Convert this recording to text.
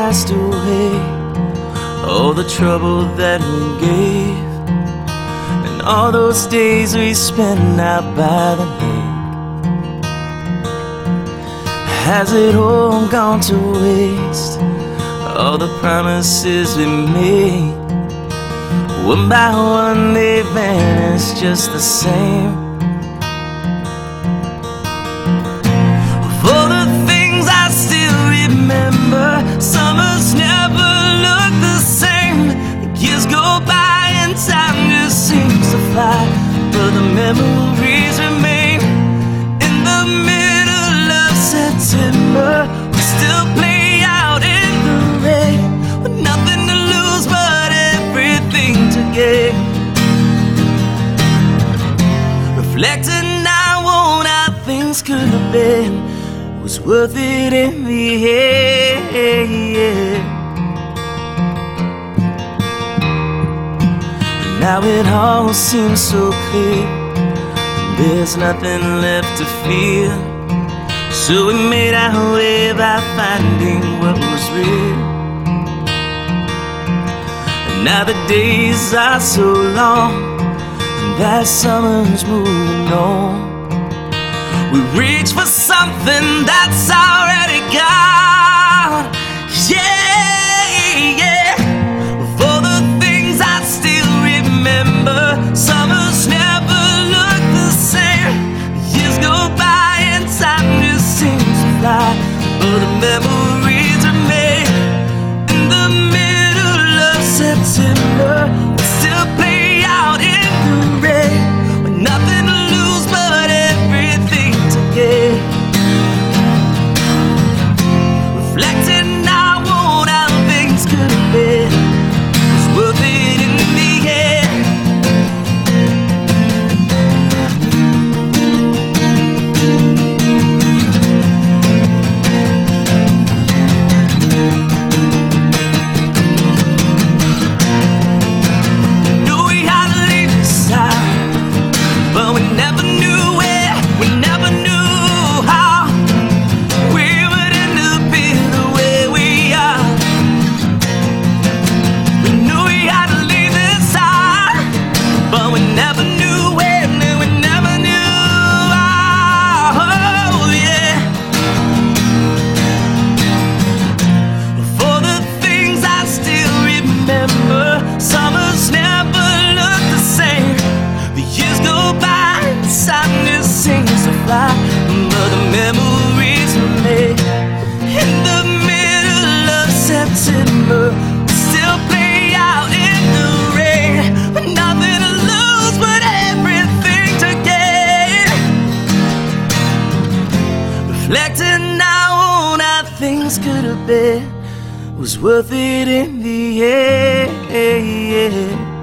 passed away, all the trouble that we gave, and all those days we spent out by the lake. Has it all gone to waste? All the promises we made, one by one they vanish just the same. For the things I still remember, summers never look the same. Years go by and time just seems to fly, but the memories remain. In the middle of September, we still play out in the rain, with nothing to lose but everything to gain. Reflecting now on how things could have been, was worth it in the end. Now it all seems so clear, there's nothing left to fear. So we made our way by finding what was real. And now the days are so long, and that summer's moving on. We reach for something that's already gone. Yeah, yeah. For the things I still remember, summers never look the same. Years go by and time just seems to fly, but the memories remain. In the middle of September, we still play out in the rain, with nothing to lose but everything to gain. Reflecting now on how things could have been, was worth it in the end. Knew we had to leave this time, but we never knew where, we never knew how we would end up here the way we are. We knew we had to leave this time, but we never knew when, and we never knew how. Oh, yeah. For the things I still remember, summers never look the same. The years go by, time just seems to fly, but the memories remain. In the middle of September, we still play out in the rain, with nothing to lose but everything to gain. Reflecting now on how things could have been, was worth it in the end.